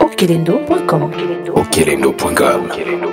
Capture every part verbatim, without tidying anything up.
Okelendo point com. Okelendo point com.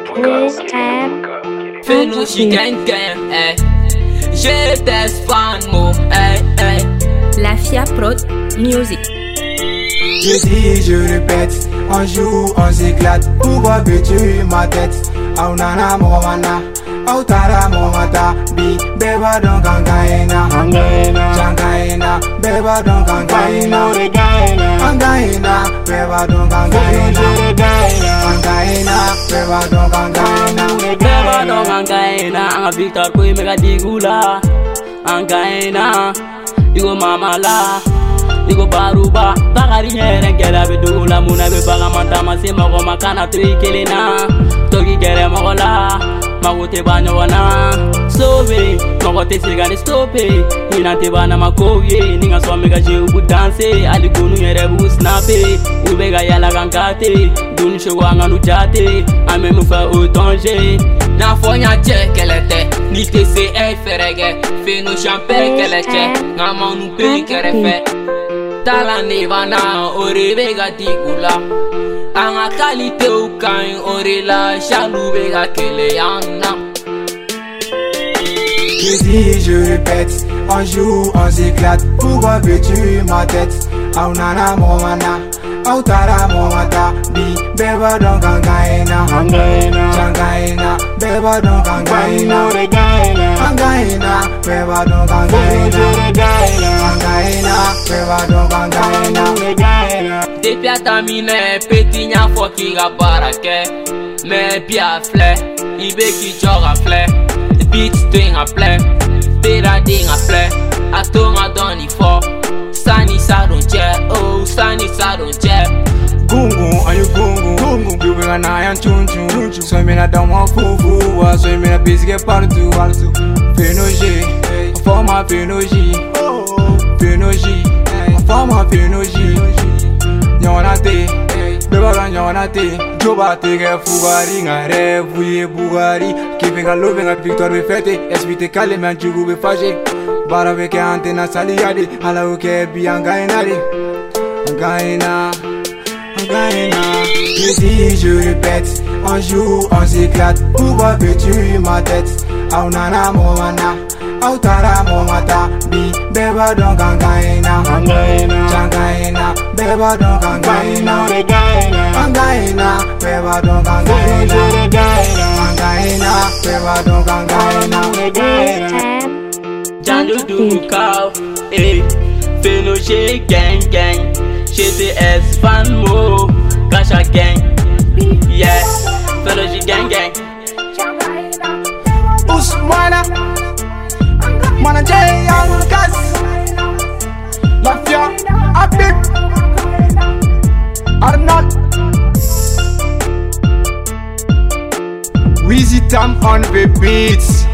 Fais-nous chicken gang, eh. Je teste fan mo, eh, eh. La Fia Prod Music. Je dis, je répète, on joue, on s'éclate. Pourquoi veux-tu ma tête? Au nana moana, au tara moata, bi beba don gangaina, gangaina, beba don gangaina, gangaina, beba don gangaina, gangaina, beba don gangaina, beba don gangaina. Anga Victor koi mega digula, gangaina, igo mama la. Igo baruba, bagari nyere ngela bedula muna be baga mantama se mago makana tri kelena togi gere mogola magote banyona sobe magote sigani stope inate bana makoye ninga somega je ubu danse ali gonu nyere bu snape ubega yala gangate dun shoganga nu jate ame mu fa au danger na fonya je kelete ni te se e ferege fe no champagne kelete ngama nu pe kerefe Tala nevana ore vega digula anga kalite ukain ore la chalou vega keleana. Je dis, je répète, on joue, on s'éclate. Pourquoi veux-tu ma tête? Au nana moana, au tara moata, bi beba don gangaina, gangaina, beba don gangaina, gangaina, beba don gangaina, gangaina, beba don gangaina. Depuis à ta mine, petit nya foki ga barake, mais bien flé, ibe ki joga flé, beat string a play, bera ding a play, a tonga doni fo, sani sa don't jet, oh sani sa don't jet. Gungu, are you gungu? Gungu, you bring an iron chun chun. So me na don't want fufu, so me na busy get partout, partout. Fenoji, forma fenoji, fenoji, forma fenoji. Nyonate, beba nyonate, joba tege fugari ngare, vuye bugari. Keeping a loving a victor be fete, espite kale man jugu be faje. Bara veke antena saliade, ala uke bianga inade, gaina. Je dis, je répète, on joue, on s'éclate. Pourquoi veux-tu ma tête? Au nana moana, au tara moata, bi beba don gangaina, gangaina, beba don gangaina, gangaina, beba don gangaina, gangaina, beba don gangaina. Jandu du cow, eh, Fenoji gang gang. G T S fan mo, Kasha gang, yeah, Fenoji gang gang. Usmana, Mana J Angas, La Fia, Abib, Arnold, Wheezy Tam on the beats.